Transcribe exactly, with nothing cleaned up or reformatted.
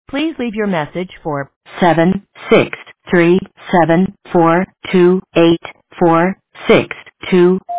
Please leave your message for seven six three seven four two eight four six two.